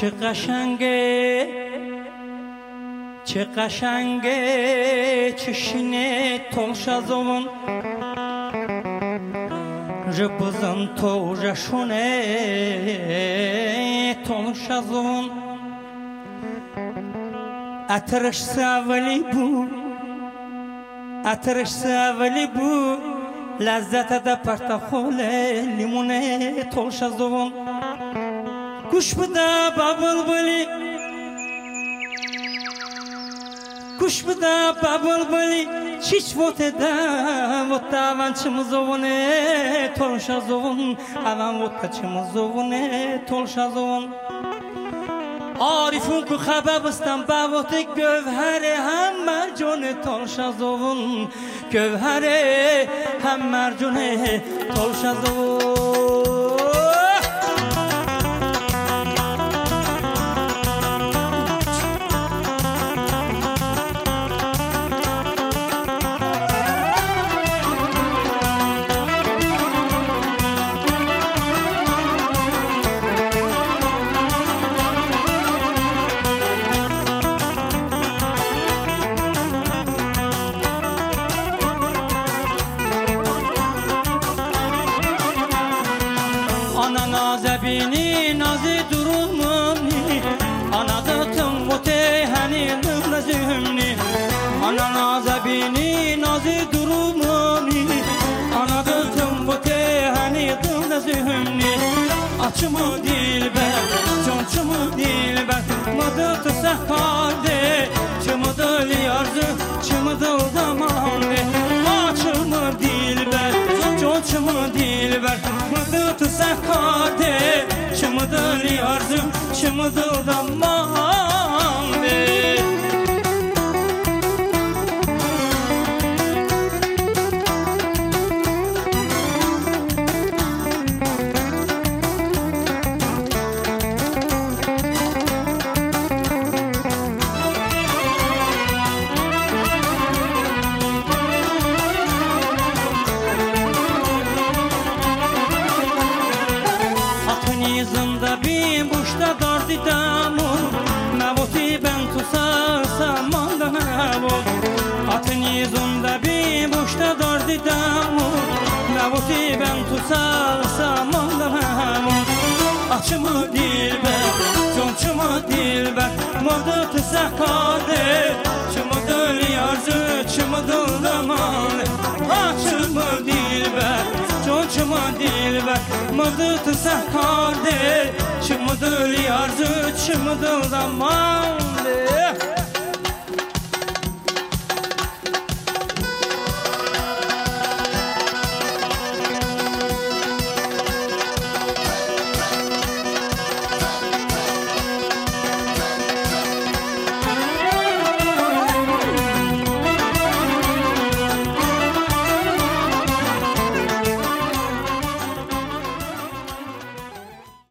چه قشنگه چشینه تلشازون ربزن تو رشونه تلشازون اترش سولی بو لذت دا پرتخول لیمونه تلشازون گوش بده بابل چیچ وقت وان چمزونه تلشازون اوان وقت چمزونه تلشازون عارفون که خبر بستم با وقت گوهر هم مرجون تلشازون گوهر هم مرجون تلشازون Ana nazebini nazi durumumni Ana dıtım mutehani nazimni Ana nazebini nazi durumumni Ana dıtım mutehani nazimni Açımı dilber, çonçumu dilber Mıdıtı sehkade, çımıdıl yarzı, çımıdıl zamanı Açımı dilber, çonçumu dilber Mıdıtı sehkade, çımıdıl yarzı, çımıdıl zamanı Nizamda bin boşta dardı damur Mevoti ben tusarsam manda mevot Atın nizamda bin boşta dardı damur Mevoti ben tusarsam manda mevot Açımı dilber, çonçumu dilber Mırdı tüsehkade Çımıdıl yarzı, çımıdıl zamanı Açımı dilber çonçumu dilber Mıdıtı sehkade Çımıdıl yarzı çımıdıl zamanı